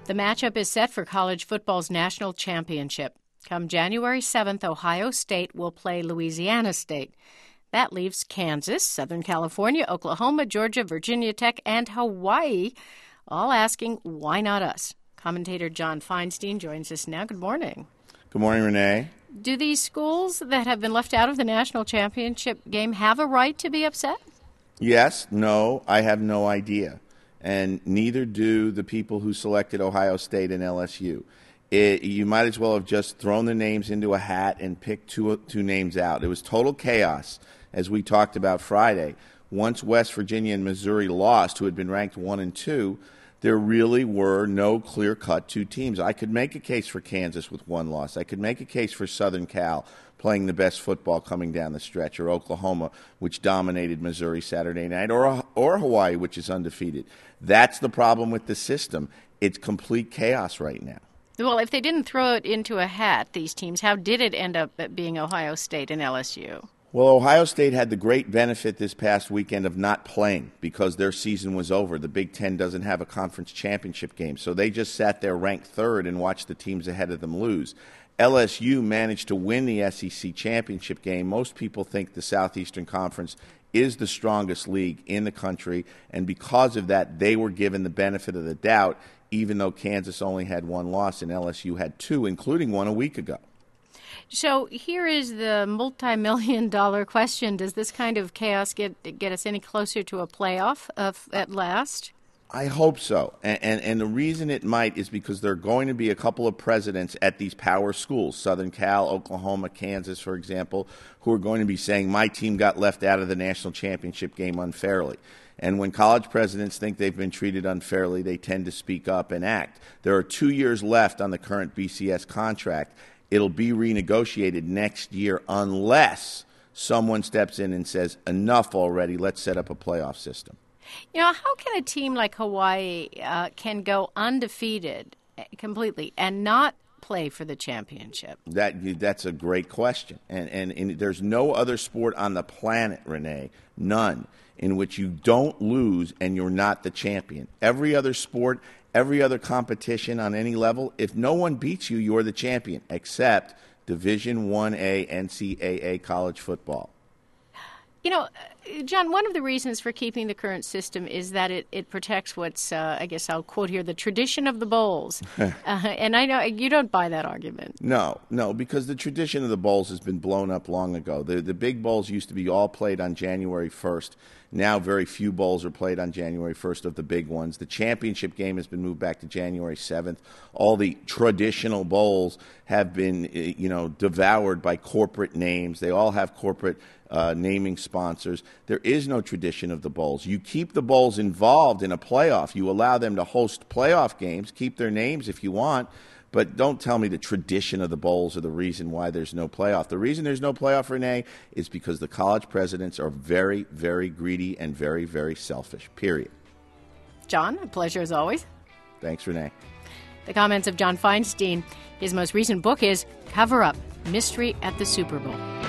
The matchup is set for college football's national championship. Come January 7th, Ohio State will play Louisiana State. That leaves Kansas, Southern California, Oklahoma, Georgia, Virginia Tech, and Hawaii all asking, why not us? Commentator John Feinstein joins us now. Good morning. Good morning, Renee. Do these schools that have been left out of the national championship game have a right to be upset? Yes, no, I have no idea. And neither do the people who selected Ohio State and LSU. You might as well have just thrown the names into a hat and picked two names out. It was total chaos, as we talked about Friday. Once West Virginia and Missouri lost, who had been ranked 1 and 2, there really were no clear-cut two teams. I could make a case for Kansas with one loss. I could make a case for Southern Cal playing the best football coming down the stretch, or Oklahoma, which dominated Missouri Saturday night, or Hawaii, which is undefeated. That's the problem with the system. It's complete chaos right now. Well, if they didn't throw it into a hat, these teams, how did it end up being Ohio State and LSU? Well, Ohio State had the great benefit this past weekend of not playing because their season was over. The Big Ten doesn't have a conference championship game, so they just sat there ranked third and watched the teams ahead of them lose. LSU managed to win the SEC championship game. Most people think the Southeastern Conference is the strongest league in the country, and because of that, they were given the benefit of the doubt, even though Kansas only had one loss and LSU had two, including one a week ago. So here is the multi-million-dollar question. Does this kind of chaos get us any closer to a playoff at last? I hope so. And the reason it might is because there are going to be a couple of presidents at these power schools, Southern Cal, Oklahoma, Kansas, for example, who are going to be saying, my team got left out of the national championship game unfairly. And when college presidents think they've been treated unfairly, they tend to speak up and act. There are 2 years left on the current BCS contract. It'll be renegotiated next year unless someone steps in and says, enough already, let's set up a playoff system. You know, how can a team like Hawaii can go undefeated completely and not play for the championship? That's a great question. And there's no other sport on the planet, Renee, none, in which you don't lose and you're not the champion. Every other sport, every other competition on any level, if no one beats you, you're the champion, except Division 1A NCAA college football. You know, John, one of the reasons for keeping the current system is that it protects what's, I guess I'll quote here, the tradition of the bowls. And I know you don't buy that argument. No, because the tradition of the bowls has been blown up long ago. The big bowls used to be all played on January 1st. Now very few bowls are played on January 1st of the big ones. The championship game has been moved back to January 7th. All the traditional bowls have been, devoured by corporate names. They all have corporate naming sponsors. There is no tradition of the bowls. You keep the bowls involved in a playoff. You allow them to host playoff games. Keep their names if you want. But don't tell me the tradition of the bowls are the reason why there's no playoff. The reason there's no playoff, Renee, is because the college presidents are very, very greedy and very, very selfish, period. John, a pleasure as always. Thanks, Renee. The comments of John Feinstein. His most recent book is Cover Up, Mystery at the Super Bowl.